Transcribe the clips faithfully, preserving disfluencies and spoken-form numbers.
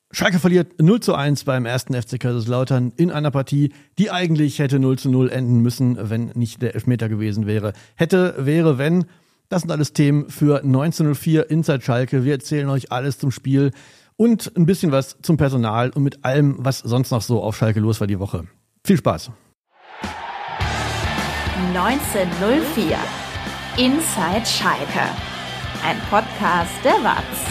Schalke verliert null zu eins beim ersten F C Kaiserslautern in einer Partie, die eigentlich hätte null zu null enden müssen, wenn nicht der Elfmeter gewesen wäre. Hätte, wäre, wenn. Das sind alles Themen für neunzehn null vier Inside Schalke. Wir erzählen euch alles zum Spiel und ein bisschen was zum Personal und mit allem, was sonst noch so auf Schalke los war die Woche. Viel Spaß. neunzehn null vier Inside Schalke. Ein Podcast der W A Z.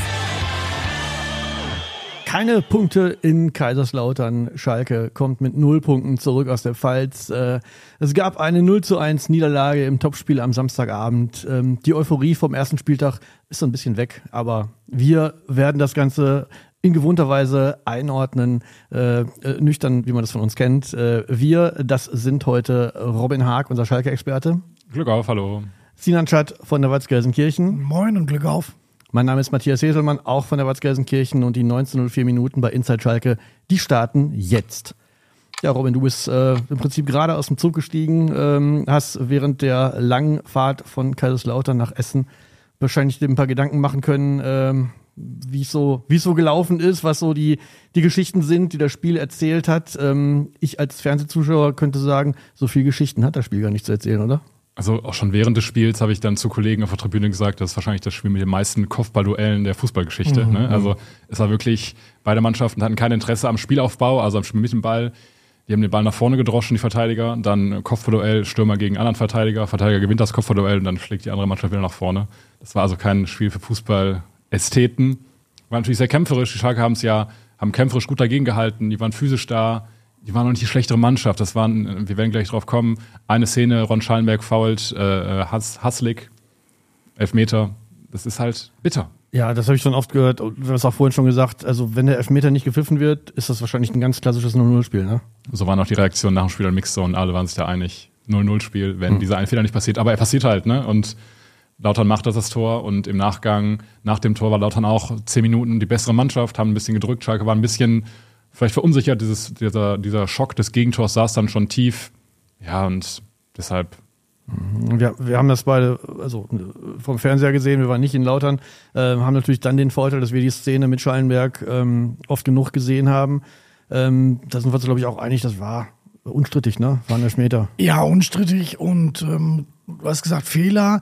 Keine Punkte in Kaiserslautern. Schalke kommt mit null Punkten zurück aus der Pfalz. Es gab eine null zu eins Niederlage im Topspiel am Samstagabend. Die Euphorie vom ersten Spieltag ist so ein bisschen weg, aber wir werden das Ganze in gewohnter Weise einordnen, äh, nüchtern, wie man das von uns kennt. Äh, wir, das sind heute Robin Haag, unser Schalke-Experte. Glück auf, hallo. Sinan Schad von der W A Z Gelsenkirchen. Moin und Glück auf. Mein Name ist Matthias Heselmann, auch von der W A Z Gelsenkirchen, und die neunzehn null vier Minuten bei Inside Schalke, die starten jetzt. Ja, Robin, du bist äh, im Prinzip gerade aus dem Zug gestiegen, ähm, hast während der langen Fahrt von Kaiserslautern nach Essen wahrscheinlich dir ein paar Gedanken machen können, ähm, wie es so, wie es so gelaufen ist, was so die, die Geschichten sind, die das Spiel erzählt hat. Ähm, ich als Fernsehzuschauer könnte sagen, so viele Geschichten hat das Spiel gar nicht zu erzählen, oder? Also auch schon während des Spiels habe ich dann zu Kollegen auf der Tribüne gesagt, das ist wahrscheinlich das Spiel mit den meisten Kopfballduellen der Fußballgeschichte. Mhm. Ne? Also es war wirklich, beide Mannschaften hatten kein Interesse am Spielaufbau, also am Spiel mit dem Ball. Die haben den Ball nach vorne gedroschen, die Verteidiger. Dann Kopfballduell, Stürmer gegen anderen Verteidiger. Verteidiger gewinnt das Kopfballduell und dann schlägt die andere Mannschaft wieder nach vorne. Das war also kein Spiel für Fußballästheten. War natürlich sehr kämpferisch. Die Schalke haben es ja, haben kämpferisch gut dagegen gehalten. Die waren physisch da. Die waren noch nicht die schlechtere Mannschaft. Das waren, wir werden gleich drauf kommen, eine Szene, Ron Schallenberg foult, äh, Hass, Hasslik, Elfmeter. Das ist halt bitter. Ja, das habe ich schon oft gehört. Du hast auch vorhin schon gesagt, also wenn der Elfmeter nicht gepfiffen wird, ist das wahrscheinlich ein ganz klassisches null null Spiel, ne? So waren auch die Reaktionen nach dem Spiel an Mixzone. Alle waren sich da einig. null null Spiel, wenn hm. dieser ein Fehler nicht passiert. Aber er passiert halt, ne? Und Lautern macht das, das Tor, und im Nachgang, nach dem Tor war Lautern auch zehn Minuten die bessere Mannschaft, haben ein bisschen gedrückt. Schalke war ein bisschen vielleicht verunsichert, dieses, dieser, dieser Schock des Gegentors saß dann schon tief. Ja, und deshalb. Wir, wir haben das beide also vom Fernseher gesehen, wir waren nicht in Lautern, äh, haben natürlich dann den Vorteil, dass wir die Szene mit Schallenberg ähm, oft genug gesehen haben. Ähm, da sind wir uns, glaube ich, auch einig, das war unstrittig, ne? War ein Elfmeter. Ja, unstrittig, und ähm, du hast gesagt, Fehler.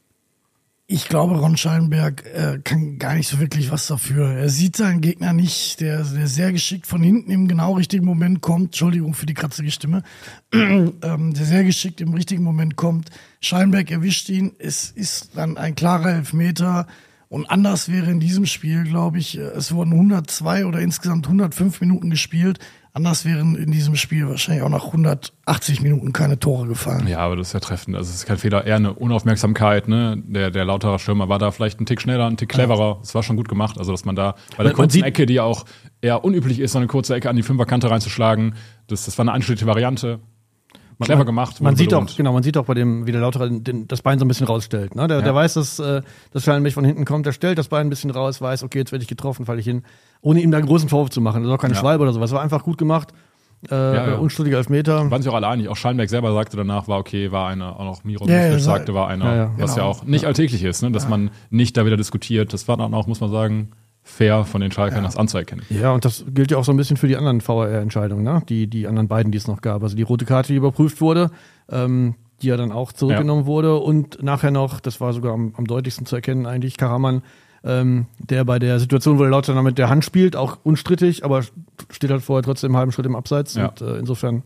Ich glaube, Ron Schallenberg äh, kann gar nicht so wirklich was dafür. Er sieht seinen Gegner nicht, der, der sehr geschickt von hinten im genau richtigen Moment kommt. Entschuldigung für die kratzige Stimme. ähm, der sehr geschickt im richtigen Moment kommt. Schallenberg erwischt ihn. Es ist dann ein klarer Elfmeter. Und anders wäre in diesem Spiel, glaube ich, es wurden hundertzwei oder insgesamt hundertfünf Minuten gespielt. Anders wären in diesem Spiel wahrscheinlich auch nach hundertachtzig Minuten keine Tore gefallen. Ja, aber das ist ja treffend. Also es ist kein Fehler, eher eine Unaufmerksamkeit. Ne? Der, der Lauterer Stürmer war da vielleicht ein Tick schneller, ein Tick cleverer. Es war schon gut gemacht. Also dass man da bei der kurzen Ecke, die ja auch eher unüblich ist, so eine kurze Ecke an die Fünferkante reinzuschlagen, das, das war eine einschlägige Variante. Clever man, gemacht. Man sieht auch, genau, man sieht auch bei dem, wie der Lauterer den, das Bein so ein bisschen rausstellt. Ne? Der, ja. der weiß, dass äh, das Schallenberg von hinten kommt. Der stellt das Bein ein bisschen raus, weiß, okay, jetzt werde ich getroffen, falle ich hin. Ohne ihm da einen großen Vorwurf zu machen. Das ist auch keine ja. Schwalbe oder sowas. War einfach gut gemacht. Äh, ja, ja. Unstrittiger Elfmeter. Waren sich auch alle einig. Auch Schallenberg selber sagte danach, war okay, war einer. Auch noch Miro ja, ja, sagte, war einer. Ja, ja. Was genau. ja auch nicht ja. alltäglich ist, ne? dass ja. man nicht da wieder diskutiert. Das war dann auch, muss man sagen, fair von den Schalkern, ja. das anzuerkennen. Ja, und das gilt ja auch so ein bisschen für die anderen V A R-Entscheidungen, ne? Die, die anderen beiden, die es noch gab. Also die rote Karte, die überprüft wurde, ähm, die ja dann auch zurückgenommen ja. wurde, und nachher noch, das war sogar am, am deutlichsten zu erkennen eigentlich, Karaman, ähm, der bei der Situation, wo der Lauterer mit der Hand spielt, auch unstrittig, aber steht halt vorher trotzdem einen halben Schritt im Abseits, ja. und äh, insofern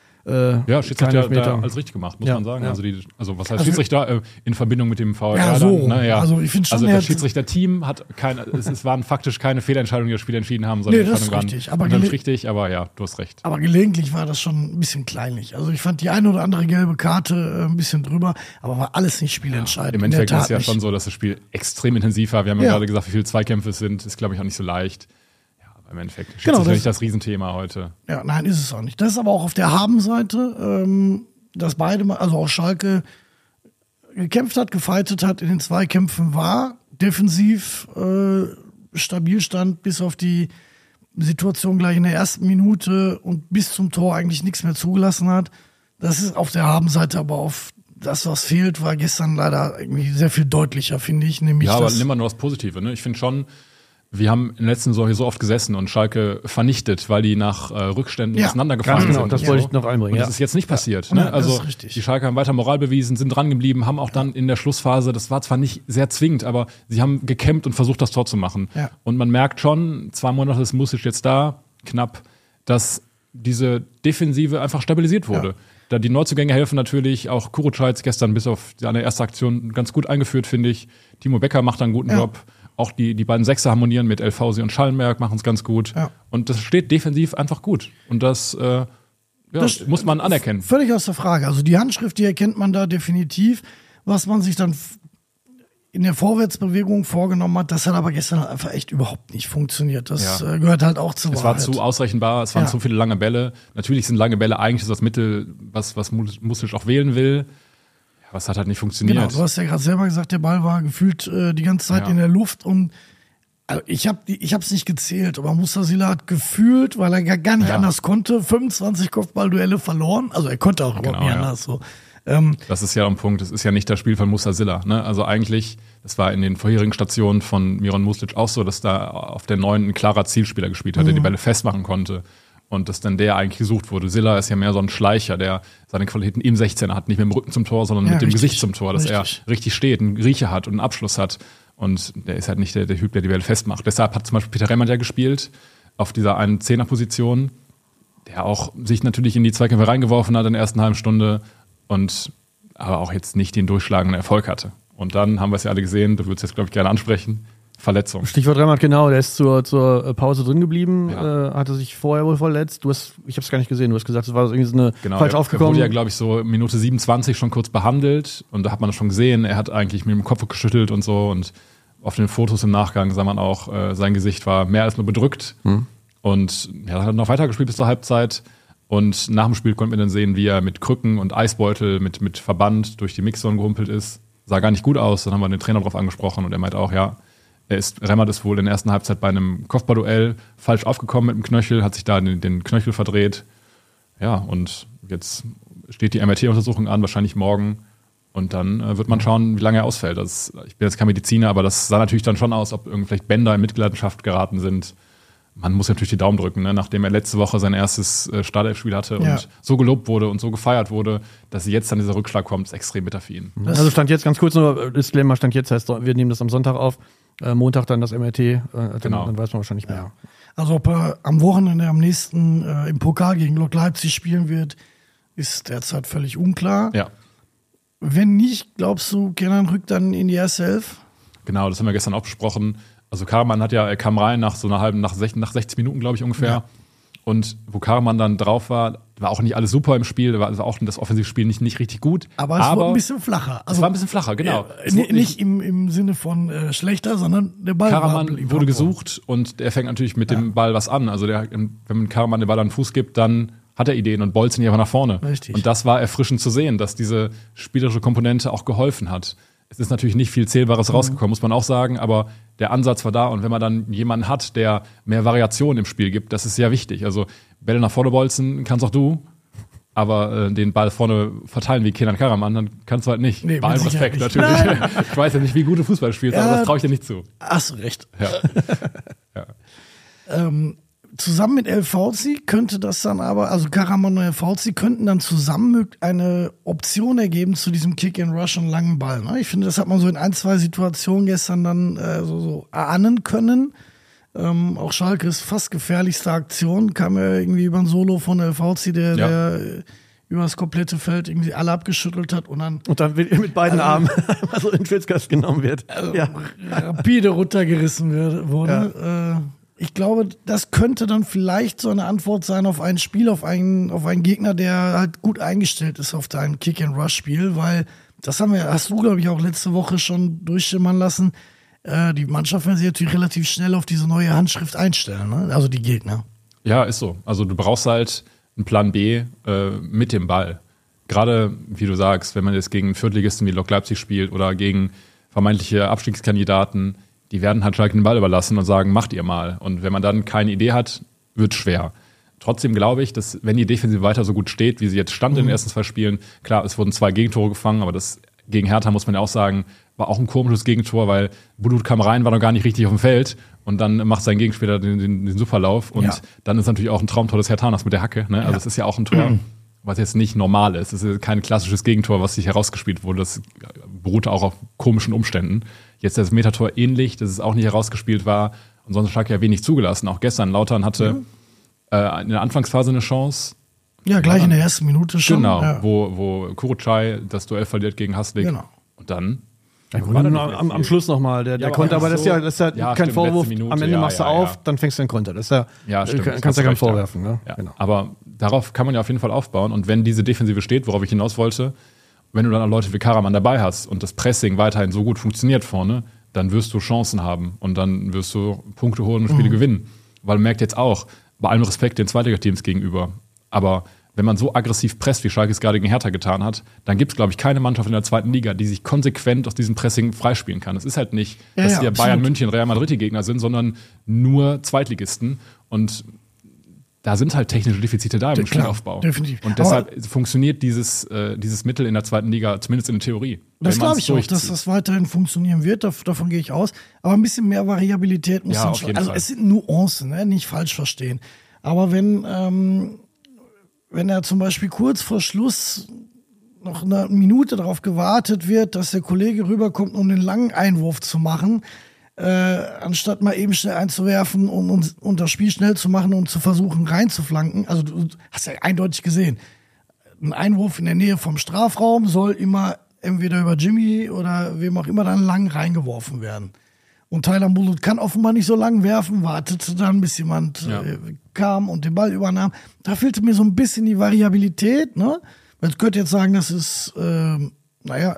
Äh, ja, Schiedsrichter hat da alles richtig gemacht, muss ja, man sagen. Ja. Also, die, also was heißt also, Schiedsrichter äh, in Verbindung mit dem V A R? Ja, so. Dann, ja. Also, ich schon, also das Schiedsrichterteam hat keine, es, es waren faktisch keine Fehlentscheidungen, die das Spiel entschieden haben, sondern nee, das ist richtig. Aber gele- richtig, aber ja, du hast recht. Aber gelegentlich war das schon ein bisschen kleinlich. Also ich fand die eine oder andere gelbe Karte äh, ein bisschen drüber, aber war alles nicht spielentscheidend. Ja, im Endeffekt ist es ja nicht. Schon so, dass das Spiel extrem intensiv war. Wir haben ja, ja gerade gesagt, wie viele Zweikämpfe es sind. Ist, glaube ich, auch nicht so leicht. Im Endeffekt. Schiedsrichter genau, das ist nicht das Riesenthema heute. Ja, nein, ist es auch nicht. Das ist aber auch auf der Habenseite, ähm, dass beide, also auch Schalke, gekämpft hat, gefeitet hat, in den Zweikämpfen war, defensiv äh, stabil stand, bis auf die Situation gleich in der ersten Minute und bis zum Tor eigentlich nichts mehr zugelassen hat. Das ist auf der Habenseite, aber auf das, was fehlt, war gestern leider irgendwie sehr viel deutlicher, finde ich. Nämlich ja, aber das nimm mal nur das Positive. Ne? Ich finde schon, wir haben in der letzten Saison hier so oft gesessen und Schalke vernichtet, weil die nach äh, Rückständen Ja, auseinandergefallen Ganz genau, sind. das wollte ich noch einbringen. Und Ja. das ist jetzt nicht passiert. Ja, Ne? das Also ist richtig. die Schalke haben weiter Moral bewiesen, sind dran geblieben, haben auch dann in der Schlussphase, das war zwar nicht sehr zwingend, aber sie haben gekämpft und versucht, das Tor zu machen. Ja. Und man merkt schon, zwei Monate ist Music jetzt da, knapp, dass diese Defensive einfach stabilisiert wurde. Ja. Da die Neuzugänge helfen natürlich, auch Kurucaj gestern bis auf seine erste Aktion ganz gut eingeführt, finde ich. Timo Becker macht einen guten Ja. Job. Auch die, die beiden Sechser harmonieren mit El Fausi und Schallenberg, machen es ganz gut. Ja. Und das steht defensiv einfach gut. Und das, äh, ja, Das- muss man anerkennen. Völlig aus der Frage. Also die Handschrift, die erkennt man da definitiv. Was man sich dann f- in der Vorwärtsbewegung vorgenommen hat, das hat aber gestern halt einfach echt überhaupt nicht funktioniert. Das Ja. äh, gehört halt auch zur Es war Wahrheit. zu ausrechenbar, es waren Ja. zu viele lange Bälle. Natürlich sind lange Bälle eigentlich das Mittel, was, was Music auch wählen will. Ja, aber es hat halt nicht funktioniert. Genau, du hast ja gerade selber gesagt, der Ball war gefühlt äh, die ganze Zeit Ja. in der Luft und also ich habe ich habe es nicht gezählt, aber Mustasila hat gefühlt, weil er gar, gar nicht Ja. anders konnte, fünfundzwanzig Kopfballduelle verloren. Also er konnte auch überhaupt Genau, nicht ja. anders. So. Ähm, Das ist ja ein Punkt. Das ist ja nicht das Spiel von Mustasila. Ne? Also eigentlich, das war in den vorherigen Stationen von Miron Muslic auch so, dass da auf der neuen ein klarer Zielspieler gespielt hat, der die Bälle festmachen konnte. Und dass dann der eigentlich gesucht wurde. Silla ist ja mehr so ein Schleicher, der seine Qualitäten im sechzehner hat. Nicht mit dem Rücken zum Tor, sondern Ja, mit dem richtig. Gesicht zum Tor. Dass Richtig. er richtig steht, einen Riecher hat und einen Abschluss hat. Und der ist halt nicht der, der Typ, der die Bälle festmacht. Deshalb hat zum Beispiel Peter Remmert ja gespielt auf dieser einen Zehnerposition, der auch sich natürlich in die Zweikämpfe reingeworfen hat in der ersten halben Stunde und aber auch jetzt nicht den durchschlagenden Erfolg hatte. Und dann haben wir es ja alle gesehen, du würdest jetzt, glaube ich, gerne ansprechen, Verletzung. Stichwort Remmert, genau, der ist zur, zur Pause drin geblieben, Ja. äh, hatte sich vorher wohl verletzt. Du hast, ich habe es gar nicht gesehen, du hast gesagt, es war irgendwie so eine Genau, falsch er, er aufgekommen. wurde ja, glaube ich, so Minute siebenundzwanzig schon kurz behandelt und da hat man das schon gesehen. Er hat eigentlich mit dem Kopf geschüttelt und so und auf den Fotos im Nachgang sah man auch, äh, sein Gesicht war mehr als nur bedrückt. Hm. Und er hat noch weitergespielt bis zur Halbzeit. Und nach dem Spiel konnten wir dann sehen, wie er mit Krücken und Eisbeutel, mit, mit Verband durch die Mixzone gehumpelt ist. Sah gar nicht gut aus. Dann haben wir den Trainer darauf angesprochen und er meinte auch, ja, er ist, Remmert ist wohl in der ersten Halbzeit bei einem Kopfballduell falsch aufgekommen mit dem Knöchel, hat sich da den, den Knöchel verdreht. Ja, und jetzt steht die M R T-Untersuchung an, wahrscheinlich morgen. Und dann äh, wird man schauen, wie lange er ausfällt. Das, ich bin jetzt kein Mediziner, aber das sah natürlich dann schon aus, ob irgendwie vielleicht Bänder in Mitleidenschaft geraten sind. Man muss natürlich die Daumen drücken, ne? Nachdem er letzte Woche sein erstes äh, Startelfspiel hatte Ja. und so gelobt wurde und so gefeiert wurde, dass jetzt dann dieser Rückschlag kommt, ist extrem bitter für ihn. Also stand jetzt ganz kurz nur, Disclaimer stand jetzt, heißt, wir nehmen das am Sonntag auf, äh, Montag dann das M R T, äh, dann, Genau. dann weiß man wahrscheinlich mehr. Also ob er am Wochenende am nächsten äh, im Pokal gegen Lok Leipzig spielen wird, ist derzeit völlig unklar. Ja, Wenn nicht, glaubst du, Kenan rückt dann in die erste Elf? genau, das haben wir gestern auch besprochen. Also Karaman hat ja, er kam rein nach so einer halben, nach sechzig, nach sechzig Minuten, glaube ich, ungefähr. Ja. Und wo Karaman dann drauf war, war auch nicht alles super im Spiel, war also auch das Offensivspiel nicht, nicht richtig gut. Aber es wurde ein bisschen flacher. es war ein bisschen flacher, genau. Äh, Es ni- wurde nicht im, im Sinne von äh, schlechter, sondern der Ball war Karaman blieb wurde am gesucht und der fängt natürlich mit dem Ball was an. Also der, wenn man Karaman den Ball an den Fuß gibt, dann hat er Ideen und bolzt ihn einfach nach vorne. Richtig. Und das war erfrischend zu sehen, dass diese spielerische Komponente auch geholfen hat. Es ist natürlich nicht viel Zählbares rausgekommen, muss man auch sagen, aber der Ansatz war da und wenn man dann jemanden hat, der mehr Variation im Spiel gibt, das ist sehr wichtig. Also Bälle nach vorne bolzen kannst auch du, aber äh, den Ball vorne verteilen wie Kenan Karaman, dann kannst du halt nicht. Nee, Bei allem mit Sicherheit Respekt nicht. natürlich. Ich weiß ja nicht, wie gut du Fußball spielst, aber Ja. das traue ich dir nicht zu. Hast du recht. Ja. ja. Ähm, zusammen mit El Fauzi könnte das dann aber, also Karaman und El Fauzi könnten dann zusammen eine Option ergeben zu diesem Kick-and-Rush und langen Ball. Ne? Ich finde, das hat man so in ein, zwei Situationen gestern dann äh, so, so erahnen können. Ähm, auch Schalkes fast gefährlichste Aktion kam ja irgendwie über ein Solo von El Fauzi, der, Ja. der äh, über das komplette Feld irgendwie alle abgeschüttelt hat und dann Und dann mit mit beiden Armen einmal so in den Schwitzkast genommen wird. ja. rapide runtergerissen wird- wurde. Äh, ich glaube, das könnte dann vielleicht so eine Antwort sein auf ein Spiel, auf einen, auf einen Gegner, der halt gut eingestellt ist auf dein Kick-and-Rush-Spiel, weil das haben wir, hast du, glaube ich, auch letzte Woche schon durchschimmern lassen. Äh, die Mannschaft werden sich natürlich relativ schnell auf diese neue Handschrift einstellen, ne? Also die Gegner. Ja, ist so. Also du brauchst halt einen Plan B äh, mit dem Ball. Gerade, wie du sagst, wenn man jetzt gegen Viertligisten wie Lok Leipzig spielt oder gegen vermeintliche Abstiegskandidaten, die werden halt Schalke den Ball überlassen und sagen, macht ihr mal. Und wenn man dann keine Idee hat, wird schwer. Trotzdem glaube ich, dass wenn die Defensive weiter so gut steht, wie sie jetzt stand in den ersten zwei Spielen, klar, es wurden zwei Gegentore gefangen, aber das gegen Hertha, muss man ja auch sagen, war auch ein komisches Gegentor, weil Bulut kam rein, war noch gar nicht richtig auf dem Feld und dann macht sein Gegenspieler den, den, den Superlauf und ja. dann ist natürlich auch ein Traumtor des Herthanas mit der Hacke. Ne? Also es ja. ist ja auch ein Tor, was jetzt nicht normal ist. Es ist kein klassisches Gegentor, was sich herausgespielt wurde. Das beruhte auch auf komischen Umständen. Jetzt das Metertor ähnlich, dass es auch nicht herausgespielt war. Und sonst Schalke ja wenig zugelassen. Auch gestern, Lautern hatte ja. äh, in der Anfangsphase eine Chance. Ja, gleich ja. in der ersten Minute schon. Genau, ja. wo, wo Kurucay das Duell verliert gegen Haslik. Genau. Und dann Ja, gut, am, am Schluss nochmal der, der ja, Konter, aber so, das ist ja, das ist ja, ja kein stimmt, Vorwurf. Minute, am Ende ja, machst du ja, auf, ja. dann fängst du den Konter. Das ist ja, ja stimmt, kann, kannst du ja keinem vorwerfen. Ne? Ja. Genau. Aber darauf kann man ja auf jeden Fall aufbauen. Und wenn diese Defensive steht, worauf ich hinaus wollte, wenn du dann auch Leute wie Karaman dabei hast und das Pressing weiterhin so gut funktioniert vorne, dann wirst du Chancen haben und dann wirst du Punkte holen und Spiele mhm. gewinnen. Weil man merkt jetzt auch, bei allem Respekt den Zweitliga-Teams gegenüber, aber wenn man so aggressiv presst, wie Schalke es gerade gegen Hertha getan hat, dann gibt es, glaube ich, keine Mannschaft in der zweiten Liga, die sich konsequent aus diesem Pressing freispielen kann. Es ist halt nicht, ja, dass ja, hier Bayern, München, Real Madrid die Gegner sind, sondern nur Zweitligisten. Und da sind halt technische Defizite da im Spielaufbau. Definitiv. Und deshalb Aber funktioniert dieses, äh, dieses Mittel in der zweiten Liga, zumindest in der Theorie. Das glaube ich auch, dass das weiterhin funktionieren wird, davon gehe ich aus. Aber ein bisschen mehr Variabilität muss ja, dann auf jeden Also Fall. Es sind Nuancen, ne? Nicht falsch verstehen. Aber wenn... Ähm, Wenn er zum Beispiel kurz vor Schluss noch eine Minute darauf gewartet wird, dass der Kollege rüberkommt, um den langen Einwurf zu machen, äh, anstatt mal eben schnell einzuwerfen und, und, und das Spiel schnell zu machen und zu versuchen reinzuflanken. Also du hast ja eindeutig gesehen, ein Einwurf in der Nähe vom Strafraum soll immer entweder über Jimmy oder wem auch immer dann lang reingeworfen werden. Und Taylan Bulut kann offenbar nicht so lang werfen, wartete dann, bis jemand ja. äh, kam und den Ball übernahm. Da fehlte mir so ein bisschen die Variabilität. Ne? Man könnte jetzt sagen, das ist, äh, naja,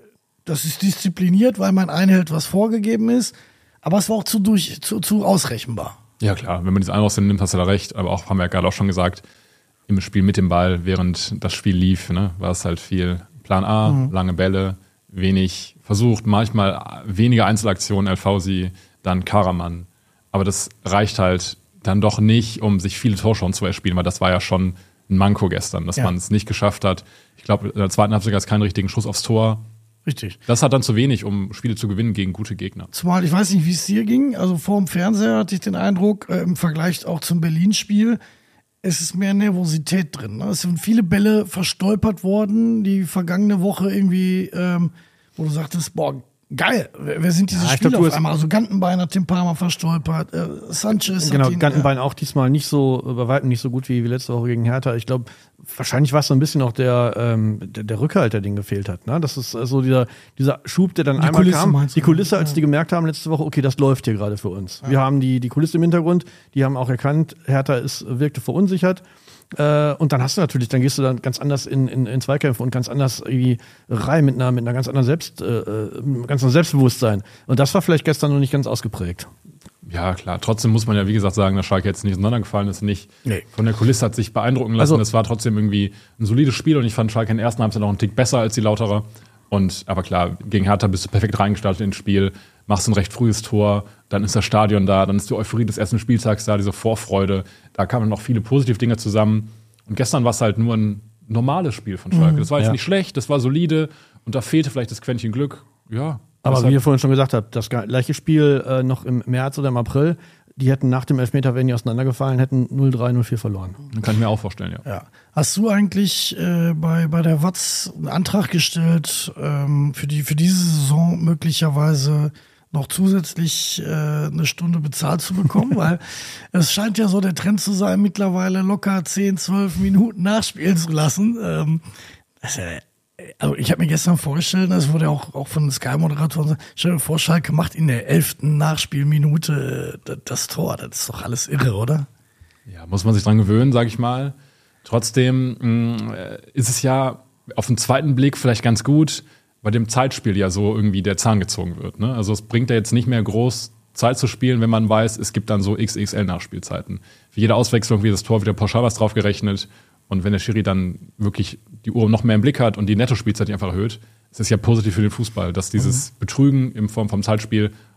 das ist diszipliniert, weil man einhält, was vorgegeben ist. Aber es war auch zu, durch, zu, zu ausrechenbar. Ja klar, wenn man diese Einwurf nimmt, hast du da recht. Aber auch, haben wir ja gerade auch schon gesagt, im Spiel mit dem Ball, während das Spiel lief, ne, war es halt viel Plan A, mhm. lange Bälle, wenig versucht, manchmal weniger Einzelaktionen, Elfausi, dann Karaman. Aber das reicht halt dann doch nicht, um sich viele Torchancen zu erspielen, weil das war ja schon ein Manko gestern, dass ja. man es nicht geschafft hat. Ich glaube, in der zweiten Halbzeit gab es keinen richtigen Schuss aufs Tor. Richtig. Das hat dann zu wenig, um Spiele zu gewinnen gegen gute Gegner. Zumal, ich weiß nicht, wie es dir ging, also vor dem Fernseher hatte ich den Eindruck, äh, im Vergleich auch zum Berlin-Spiel, es ist mehr Nervosität drin. Ne? Es sind viele Bälle verstolpert worden, die vergangene Woche irgendwie, ähm, wo du sagtest, boah, geil, wer, wer sind diese ja, Spieler glaub, auf einmal? Also Gantenbein hat den paar Mal verstolpert, äh, Sanchez Genau, hat ihn, Gantenbein äh, auch diesmal nicht so, bei weitem nicht so gut wie, wie letzte Woche gegen Hertha. Ich glaube, wahrscheinlich war es so ein bisschen auch der, ähm, der, der Rückhalt, der Ding gefehlt hat. Ne? Das ist so dieser, dieser Schub, der dann die einmal Kulisse, kam. Die Kulisse, als ja. die gemerkt haben letzte Woche, okay, das läuft hier gerade für uns. Ja. Wir haben die, die Kulisse im Hintergrund, die haben auch erkannt, Hertha ist, wirkte verunsichert. Äh, und dann hast du natürlich, dann gehst du dann ganz anders in, in, in Zweikämpfe und ganz anders irgendwie rein mit einer, mit einer ganz anderen Selbst, äh, ganz anderen Selbstbewusstsein. Und das war vielleicht gestern noch nicht ganz ausgeprägt. Ja, klar. Trotzdem muss man ja, wie gesagt, sagen, dass Schalke jetzt nicht auseinandergefallen ist. Nicht nee. Von der Kulisse hat sich beeindrucken lassen. Also, es war trotzdem irgendwie ein solides Spiel und ich fand Schalke in der ersten Halbzeit noch einen Tick besser als die Lauterer. Und, aber klar, gegen Hertha bist du perfekt reingestartet ins Spiel, machst ein recht frühes Tor, dann ist das Stadion da, dann ist die Euphorie des ersten Spieltags da, diese Vorfreude. Da kamen noch viele positive Dinge zusammen. Und gestern war es halt nur ein normales Spiel von Schalke. Das war jetzt ja. nicht schlecht, das war solide und da fehlte vielleicht das Quäntchen Glück. Ja. Aber wie ihr vorhin schon gesagt habt, das gleiche Spiel äh, noch im März oder im April, die hätten nach dem Elfmeter, wenn die auseinandergefallen hätten, null drei, null vier verloren. Das kann ich mir auch vorstellen, ja. ja. Hast du eigentlich äh, bei, bei der Watz einen Antrag gestellt, ähm, für, die, für diese Saison möglicherweise noch zusätzlich äh, eine Stunde bezahlt zu bekommen? Weil es scheint ja so der Trend zu sein, mittlerweile locker zehn, zwölf Minuten nachspielen zu lassen. Ähm, das ist ja Also ich habe mir gestern vorgestellt, das wurde auch, auch von Sky-Moderatoren gesagt, stell dir vor, Schalke macht in der elften Nachspielminute das Tor. Das ist doch alles irre, oder? Ja, muss man sich dran gewöhnen, sag ich mal. Trotzdem mh, ist es ja auf den zweiten Blick vielleicht ganz gut, bei dem Zeitspiel ja so irgendwie der Zahn gezogen wird. Ne? Also es bringt ja jetzt nicht mehr groß Zeit zu spielen, wenn man weiß, es gibt dann so X X L-Nachspielzeiten. Für jede Auswechslung wird das Tor wieder pauschal was drauf gerechnet. Und wenn der Schiri dann wirklich die Uhr noch mehr im Blick hat und die Nettospielzeit einfach erhöht, ist es ja positiv für den Fußball, dass dieses Betrügen in Form vom Zeitspiel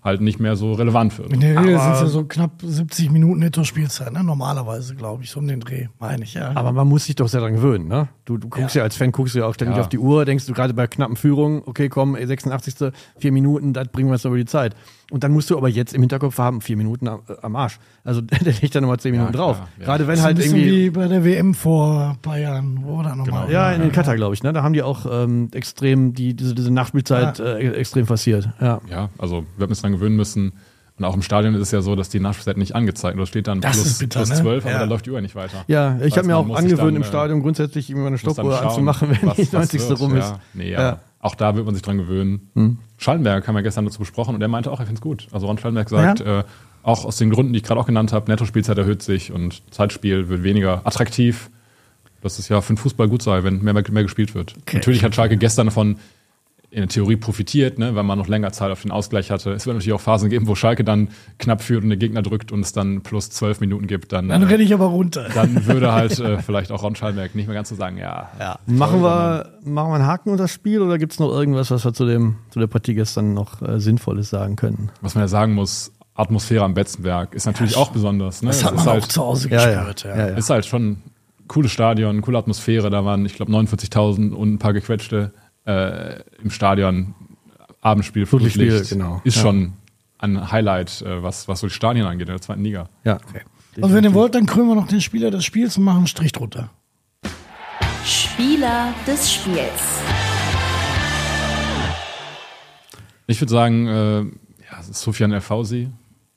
halt nicht mehr so relevant wird. In der Regel sind es ja so knapp siebzig Minuten Netto-Spielzeit, ne? Normalerweise, glaube ich, so um den Dreh, meine ich, ja. Aber man muss sich doch sehr daran gewöhnen, ne? Du, du guckst ja. ja als Fan, guckst du ja auch ständig Ja. auf die Uhr, denkst du gerade bei knappen Führungen, okay, komm, ey, sechsundachtzigste vier Minuten, das bringen wir jetzt noch über die Zeit. Und dann musst du aber jetzt im Hinterkopf haben, vier Minuten am, äh, am Arsch. Also der legt dann nochmal zehn Minuten klar, drauf. ja. Gerade wenn Das ist halt ein bisschen irgendwie. wie bei der W M vor ein paar Jahren, wo da nochmal. Ja, in den Katar, glaube ich, ne? Da haben die auch ähm, extrem die, diese, diese Nachspielzeit Ja. äh, extrem forciert. Ja. Ja, also wir haben uns dran gewöhnen müssen. Und auch im Stadion ist es ja so, dass die Nachspielzeit nicht angezeigt wird. Da steht dann Das plus, ist bitter, plus ne? zwölf, aber Ja. da läuft die Uhr nicht weiter. Ja, ich Heißt, habe mir man auch muss sich angewöhnt, dann, im äh, Stadion grundsätzlich immer eine muss dann Stoppuhr schauen, anzumachen, wenn was- die was neunzigste wird. rum ist. Ja, nee, ja. Ja. Auch da wird man sich dran gewöhnen. Hm. Schallenberg haben wir gestern dazu besprochen und er meinte auch, er findet es gut. Also Ron Schallenberg sagt, äh, auch aus den Gründen, die ich gerade auch genannt habe, Netto-Spielzeit erhöht sich und Zeitspiel wird weniger attraktiv. Dass es ja für den Fußball gut sei, wenn mehr, mehr gespielt wird. Okay. Natürlich hat Schalke gestern davon in der Theorie profitiert, ne, weil man noch länger Zeit auf den Ausgleich hatte. Es wird natürlich auch Phasen geben, wo Schalke dann knapp führt und der Gegner drückt und es dann plus zwölf Minuten gibt. Dann, Dann äh, renne ich aber runter. dann würde halt äh, vielleicht auch Ron Schallenberg nicht mehr ganz so sagen, ja. Ja. Machen wir, machen wir einen Haken unter das Spiel oder gibt es noch irgendwas, was wir zu, dem, zu der Partie gestern noch äh, Sinnvolles sagen können? Was man ja sagen muss, Atmosphäre am Betzenberg ist natürlich auch besonders. Ne? Das hat Es man ist auch halt, zu Hause Ja, ja. gespürt. Ja, Ja, ja. ist halt schon ein cooles Stadion, coole Atmosphäre. Da waren, ich glaube, neunundvierzigtausend und ein paar gequetschte äh, im Stadion. Abendspiel, Flutlichtspiel, Flutlicht, genau. ist Ja. schon ein Highlight, äh, was, was so die Stadien angeht in der zweiten Liga. Ja. Also wenn ihr wollt, dann krönen wir noch den Spieler des Spiels und machen einen Strich drunter. Spieler des Spiels. Ich würde sagen, äh, ja, es ist Sufjan El Fauzi.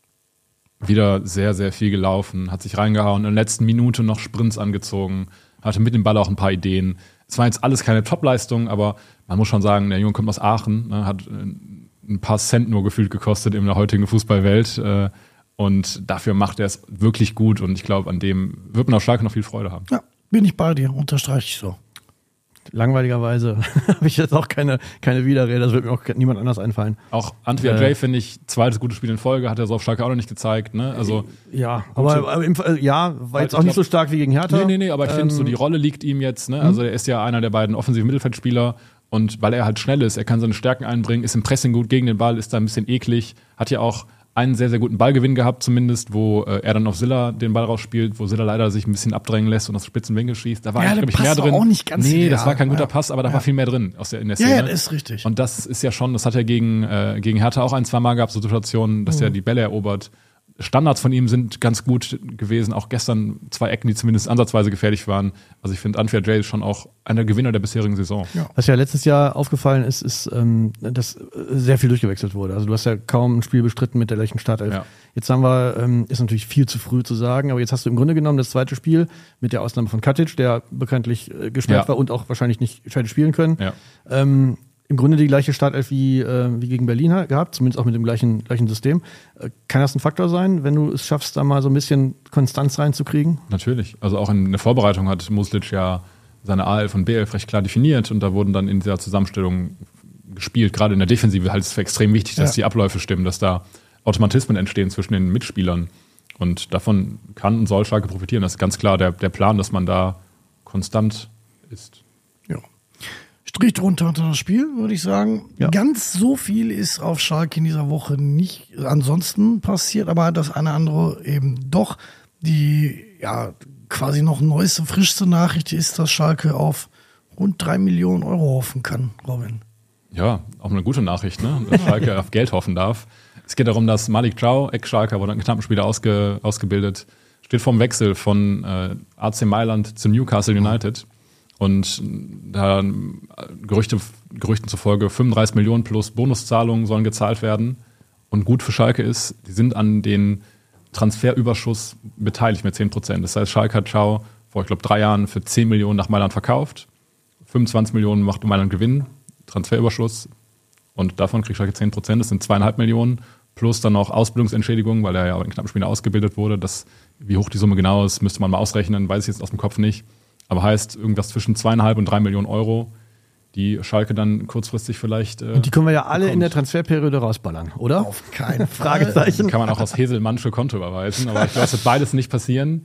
Wieder sehr, sehr viel gelaufen, hat sich reingehauen, in der letzten Minute noch Sprints angezogen, hatte mit dem Ball auch ein paar Ideen. Es war jetzt alles keine Top-Leistung, aber man muss schon sagen, der Junge kommt aus Aachen, ne, hat äh, ein paar Cent nur gefühlt gekostet in der heutigen Fußballwelt. Äh, und dafür macht er es wirklich gut. Und ich glaube, an dem wird man auf Schalke noch viel Freude haben. Ja, bin ich bei dir, unterstreiche ich so. Langweiligerweise habe ich jetzt auch keine, keine Widerrede, das wird mir auch niemand anders einfallen. Auch Antwi Äh. Ajay, finde ich, zweites gutes Spiel in Folge, hat er so auf Schalke auch noch nicht gezeigt. Ne? Also, Ja, aber, aber im, Fall- ja, war jetzt ich auch nicht glaub- so stark wie gegen Hertha. nee, nee, nee, aber ich finde, so Ähm, die Rolle liegt ihm jetzt. Ne? Also er ist ja einer der beiden offensiven Mittelfeldspieler. Und weil er halt schnell ist, er kann seine Stärken einbringen, ist im Pressing gut gegen den Ball, ist da ein bisschen eklig, hat ja auch einen sehr, sehr guten Ballgewinn gehabt zumindest, wo äh, er dann auf Silla den Ball rausspielt, wo Silla leider sich ein bisschen abdrängen lässt und aus spitzen Winkel schießt. Da war Ja, eigentlich, der glaube ich, mehr Pass war drin. auch nicht ganz nee, ideal. das war kein guter Ja. Pass, aber da war viel mehr drin aus der, in der Ja, Szene. ja, das ist richtig. Und das ist ja schon, das hat er gegen, äh, gegen Hertha auch ein, zwei Mal gehabt, so Situationen, dass er die Bälle erobert. Standards von ihm sind ganz gut gewesen, auch gestern zwei Ecken, die zumindest ansatzweise gefährlich waren. Also ich finde, Antwi Ajay ist schon auch einer der Gewinner der bisherigen Saison. Ja. Was ja letztes Jahr aufgefallen ist, ist, ähm, dass äh, sehr viel durchgewechselt wurde. Also du hast ja kaum ein Spiel bestritten mit der gleichen Startelf. Ja. Jetzt haben wir, ähm, ist natürlich viel zu früh zu sagen, aber jetzt hast du im Grunde genommen das zweite Spiel mit der Ausnahme von Katic, der bekanntlich äh, gesperrt Ja. war und auch wahrscheinlich nicht gescheit spielen können. Ja. Ähm, im Grunde die gleiche Startelf wie, äh, wie gegen Berlin ha- gehabt, zumindest auch mit dem gleichen, gleichen System. Äh, kann das ein Faktor sein, wenn du es schaffst, da mal so ein bisschen Konstanz reinzukriegen? Natürlich. Also auch in der Vorbereitung hat Muslic ja seine A elf und B elf recht klar definiert und da wurden dann in dieser Zusammenstellung gespielt. Gerade in der Defensive halt ist es extrem wichtig, dass Ja. die Abläufe stimmen, dass da Automatismen entstehen zwischen den Mitspielern. Und davon kann und soll Schalke profitieren. Das ist ganz klar der, der Plan, dass man da konstant ist. Ja. Strich drunter unter das Spiel, würde ich sagen. Ja. Ganz so viel ist auf Schalke in dieser Woche nicht ansonsten passiert, aber das eine andere eben doch. Die ja quasi noch neueste, frischste Nachricht ist, dass Schalke auf rund drei Millionen Euro hoffen kann, Robin. Ja, auch eine gute Nachricht, ne? Dass Schalke auf Geld hoffen darf. Es geht darum, dass Malik Chow, Ex-Schalker, wurde ein Knappenspieler ausge, ausgebildet, steht vorm Wechsel von äh, A C Mailand zu Newcastle United. Und da Gerüchte, Gerüchten zufolge fünfunddreißig Millionen plus Bonuszahlungen sollen gezahlt werden. Und gut für Schalke ist, die sind an den Transferüberschuss beteiligt mit zehn Prozent. Das heißt, Schalke hat Chow vor, ich glaube, drei Jahren für zehn Millionen nach Mailand verkauft. fünfundzwanzig Millionen macht Mailand Gewinn, Transferüberschuss. Und davon kriegt Schalke zehn Prozent, das sind zweieinhalb Millionen. Plus dann noch Ausbildungsentschädigung, weil er ja in knappen Spielen ausgebildet wurde. Das, wie hoch die Summe genau ist, müsste man mal ausrechnen, weiß ich jetzt aus dem Kopf nicht. Aber heißt irgendwas zwischen zweieinhalb und drei Millionen Euro, die Schalke dann kurzfristig vielleicht. Äh, Und die können wir ja alle bekommt. in der Transferperiode rausballern, oder? Auf keinen Fragezeichen. Kann man auch aus Heselmannsche Konto überweisen, aber ich glaube, es wird beides nicht passieren.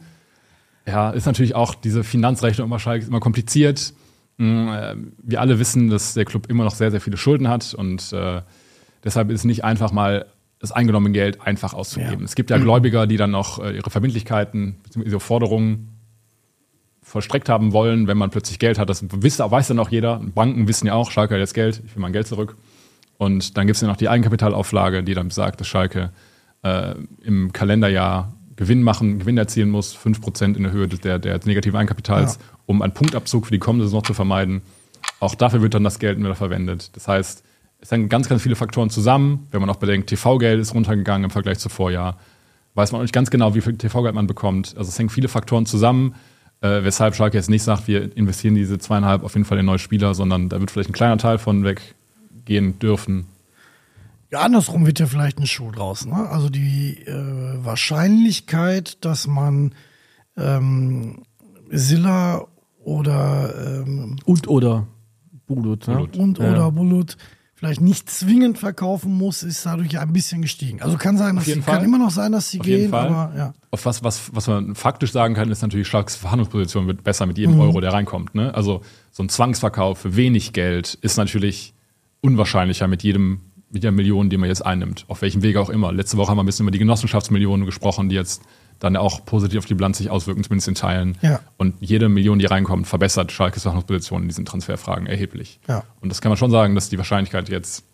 Ja, ist natürlich auch diese Finanzrechnung immer Schalke ist immer kompliziert. Wir alle wissen, dass der Club immer noch sehr, sehr viele Schulden hat und äh, deshalb ist es nicht einfach mal das eingenommene Geld einfach auszugeben. Ja. Es gibt ja Gläubiger, die dann noch äh, ihre Verbindlichkeiten, ihre Forderungen vollstreckt haben wollen, wenn man plötzlich Geld hat. Das weiß, weiß dann auch jeder. Banken wissen ja auch, Schalke hat jetzt Geld, ich will mein Geld zurück. Und dann gibt es ja noch die Eigenkapitalauflage, die dann besagt, dass Schalke äh, im Kalenderjahr Gewinn machen, Gewinn erzielen muss, fünf Prozent in der Höhe der, der negativen Eigenkapitals, ja. um einen Punktabzug für die kommende Saison zu vermeiden. Auch dafür wird dann das Geld wieder verwendet. Das heißt, es hängen ganz, ganz viele Faktoren zusammen. Wenn man auch bedenkt, T V-Geld ist runtergegangen im Vergleich zu Vorjahr. Weiß man auch nicht ganz genau, wie viel T V-Geld man bekommt. Also es hängen viele Faktoren zusammen, äh, weshalb Schalke jetzt nicht sagt, wir investieren diese zweieinhalb auf jeden Fall in neue Spieler, sondern da wird vielleicht ein kleiner Teil von weggehen dürfen. Ja, andersrum wird ja vielleicht ein Schuh draus. Ne? Also die äh, Wahrscheinlichkeit, dass man ähm, Silla oder ähm, und oder Bulut, ne? und ja. oder Bulut vielleicht nicht zwingend verkaufen muss, ist dadurch ja ein bisschen gestiegen. Also kann sein, dass sie, kann immer noch sein, dass sie Auf gehen, jeden Fall. aber ja. Auf was, was, was man faktisch sagen kann, ist natürlich, Schalkes Verhandlungsposition wird besser mit jedem mhm. Euro, der reinkommt. Ne? Also so ein Zwangsverkauf für wenig Geld ist natürlich unwahrscheinlicher mit jedem mit der Million, die man jetzt einnimmt. Auf welchem Wege auch immer. Letzte Woche haben wir ein bisschen über die Genossenschaftsmillionen gesprochen, die jetzt dann auch positiv auf die Bilanz sich auswirken, zumindest in Teilen. Ja. Und jede Million, die reinkommt, verbessert Schalkes Verhandlungsposition in diesen Transferfragen erheblich. Ja. Und das kann man schon sagen, dass die Wahrscheinlichkeit jetzt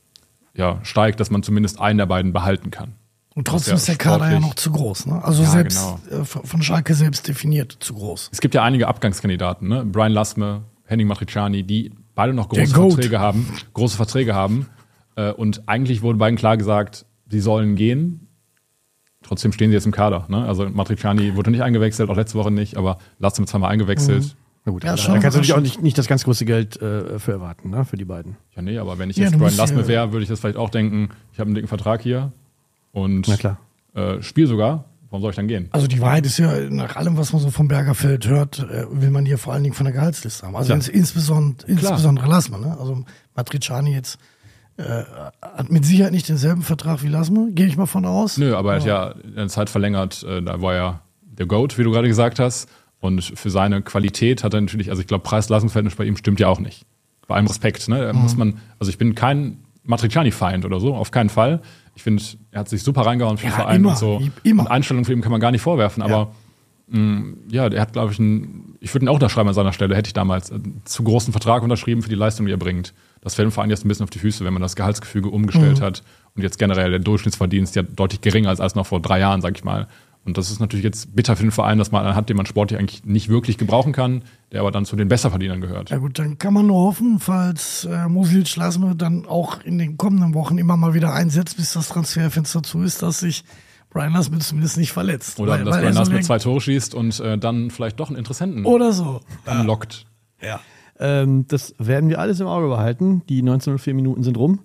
ja, steigt, dass man zumindest einen der beiden behalten kann. Und trotzdem ist der Kader ja noch zu groß. Ne? Also ja, selbst genau. äh, von Schalke selbst definiert zu groß. Es gibt ja einige Abgangskandidaten, ne? Brian Lasme, Henning Matriciani, die beide noch große Verträge haben, große Verträge haben. Und eigentlich wurde beiden klar gesagt, sie sollen gehen. Trotzdem stehen sie jetzt im Kader. Ne? Also Matriciani wurde nicht eingewechselt, auch letzte Woche nicht, aber Lasme zweimal eingewechselt. Mhm. Na gut, ja, da kannst du natürlich auch nicht, nicht das ganz große Geld äh, für erwarten, ne? Für die beiden. Ja, nee, aber wenn ich jetzt ja, Brian Lasme wäre, würde ich das vielleicht auch denken, ich habe einen dicken Vertrag hier und Na klar. Äh, spiel sogar. Warum soll ich dann gehen? Also die Wahrheit ist ja, nach allem, was man so vom Bergerfeld hört, äh, will man die ja vor allen Dingen von der Gehaltsliste haben. Also ins, insbesondere, insbesondere Lasme. Ne? Also Matriciani jetzt Äh, hat mit Sicherheit nicht denselben Vertrag wie Lasme, gehe ich mal von aus. Nö, aber er hat ja eine Zeit verlängert, äh, da war er der GOAT, wie du gerade gesagt hast. Und für seine Qualität hat er natürlich, also ich glaube, Preis-Leistungsverhältnis bei ihm stimmt ja auch nicht. Bei allem Respekt, ne? Mhm. Muss man, also ich bin kein Matriciani-Feind oder so, auf keinen Fall. Ich finde, er hat sich super reingehauen für den ja, Verein immer, und so. Immer. Und Einstellungen für ihn kann man gar nicht vorwerfen, aber ja, mh, ja der hat, glaube ich, einen, ich würde ihn auch unterschreiben an seiner Stelle, hätte ich damals einen zu großen Vertrag unterschrieben für die Leistung, die er bringt. Das fällt dem Verein jetzt ein bisschen auf die Füße, wenn man das Gehaltsgefüge umgestellt mhm. hat und jetzt generell der Durchschnittsverdienst ja deutlich geringer ist als noch vor drei Jahren, sag ich mal. Und das ist natürlich jetzt bitter für den Verein, dass man einen hat, den man sportlich eigentlich nicht wirklich gebrauchen kann, der aber dann zu den Besserverdienern gehört. Ja gut, dann kann man nur hoffen, falls äh, Musil Lasme dann auch in den kommenden Wochen immer mal wieder einsetzt, bis das Transferfenster zu ist, dass sich Brian Lasme zumindest nicht verletzt. Oder weil, dass weil Brian Lasme so zwei Tore schießt und äh, dann vielleicht doch einen Interessenten oder so anlockt. Ja. Ähm, das werden wir alles im Auge behalten. Die neunzehn Uhr vier Minuten sind rum.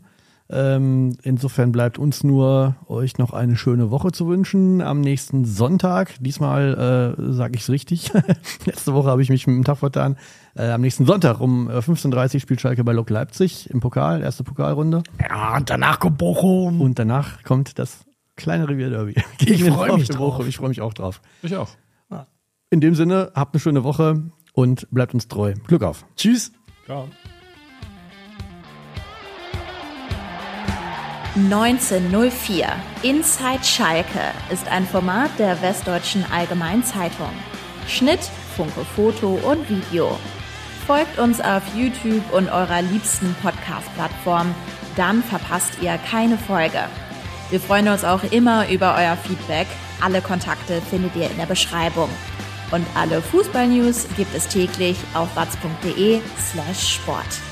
Ähm, insofern bleibt uns nur, euch noch eine schöne Woche zu wünschen. Am nächsten Sonntag, diesmal äh, sage ich es richtig, letzte Woche habe ich mich mit dem Tag vertan. Äh, am nächsten Sonntag um äh, fünfzehn Uhr dreißig spielt Schalke bei Lok Leipzig im Pokal, erste Pokalrunde. Ja, und danach kommt Bochum. Und danach kommt das kleine Revierderby. Ich freue mich drauf. Ich freue mich auch drauf. Ich auch. In dem Sinne, habt eine schöne Woche und bleibt uns treu. Glück auf. Tschüss. Ciao. neunzehnhundertvier Inside Schalke ist ein Format der Westdeutschen Allgemeinen Zeitung. Schnitt, Funke Foto und Video. Folgt uns auf YouTube und eurer liebsten Podcast-Plattform, dann verpasst ihr keine Folge. Wir freuen uns auch immer über euer Feedback. Alle Kontakte findet ihr in der Beschreibung. Und alle Fußball-News gibt es täglich auf watz punkt de slash sport.